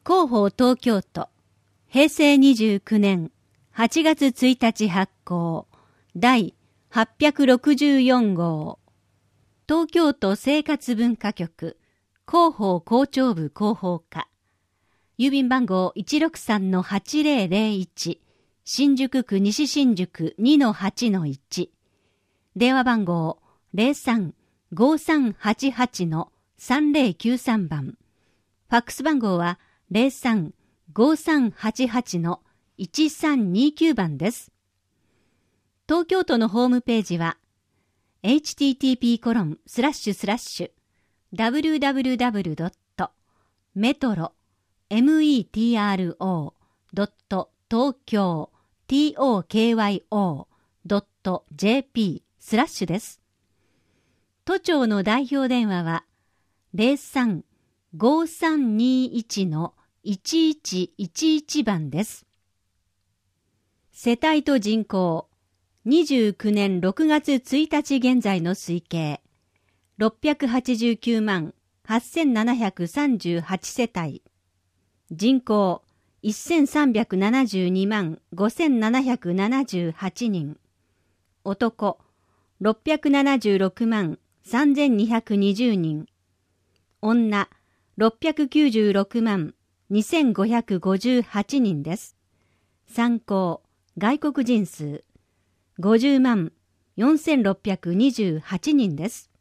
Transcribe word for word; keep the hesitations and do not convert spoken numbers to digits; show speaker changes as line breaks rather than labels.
広報東京都へいせいにじゅうきゅうねんはちがつついたち発行第はっぴゃくろくじゅうよん号東京都生活文化局広報校長部広報課郵便番号 いちろくさんのはちぜろぜろいち 新宿区西新宿 にのはちのいち 電話番号 ゼロさん ごさんはちはち のさんぜろきゅうさん 番ファックス番号はゼロさん ごさんはちはち のいちさんにきゅう 番です。東京都のホームページは エイチティーティーピーコロンスラッシュスラッシュダブリューダブリューダブリュードットメトロメトロドット東京トクドットジェーピースラッシュです。都庁の代表電話はゼロさん ごさんにいちのいちいちいちいち 番です。世帯と人口にじゅうきゅうねんろくがつついたち現在の推計ろっぴゃくはちじゅうきゅうまんはっせんななひゃくさんじゅうはちせたい、人口せんさんびゃくななじゅうにまんごせんななひゃくななじゅうはちにん、男ろっぴゃくななじゅうろくまんさんぜんにひゃくにじゅうにん、女ろっぴゃくきゅうじゅうろくまんにせんごひゃくごじゅうはちにんです。参考外国人数ごじゅうまんよんせんろっぴゃくにじゅうはちにんです。